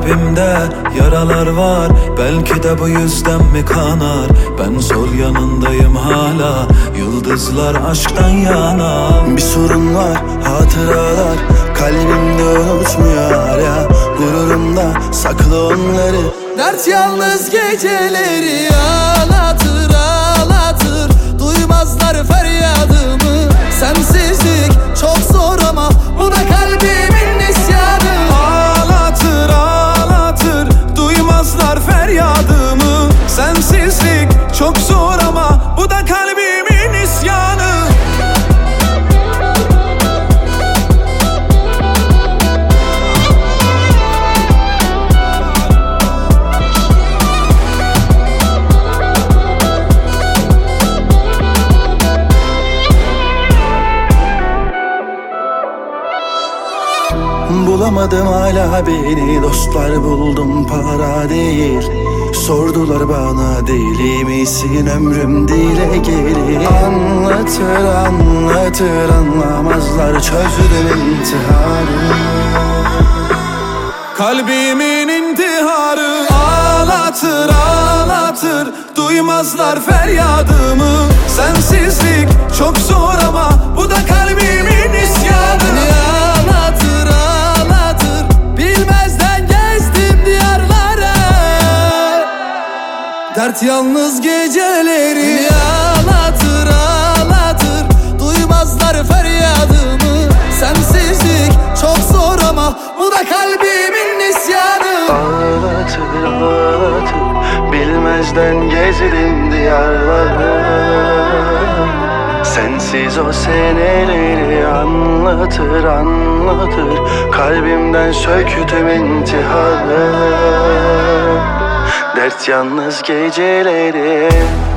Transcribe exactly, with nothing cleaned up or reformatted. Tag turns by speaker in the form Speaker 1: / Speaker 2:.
Speaker 1: Kalbimde yaralar var, belki de bu yüzden mi kanar? Ben sol yanındayım hala, yıldızlar aşktan yana.
Speaker 2: Bir sorun var, hatıralar kalbimde unutmuyor hala. Gururumda saklı onları.
Speaker 3: Dert yalnız geceleri ağlatır ağlatır. Duymazlar feryadımı. Sensizlik çok zor ama bu da kalbimin isyanı.
Speaker 1: Ağlatır ağlatır, duymazlar feryadımı. Sensizlik çok zor ama bu da kalbimin isyanı.
Speaker 2: Bulamadım hala beni, dostlar buldum para değil. Sordular bana deli misin, ömrüm dile gelir. Anlatır anlatır anlamazlar, çözdüm intiharı.
Speaker 1: Kalbimin intiharı ağlatır ağlatır, duymazlar feryadımı. Sensizlik çok zor ama bu da kalbimin isyanı.
Speaker 3: Ağlatır ağlatır, bilmezden gezdim diyarlara. Dert yalnız geceleri ağlatır ağlatır. Duymazlar feryadımı. Sensizlik çok zor ama bu da kalbimin isyanı.
Speaker 2: Ağlatır ağlatır, bilmezden gezdim diyarları. Sensiz o seneleri anlatır anlatır. Kalbimden söktüm intiharı. Dert yalnız geceleri.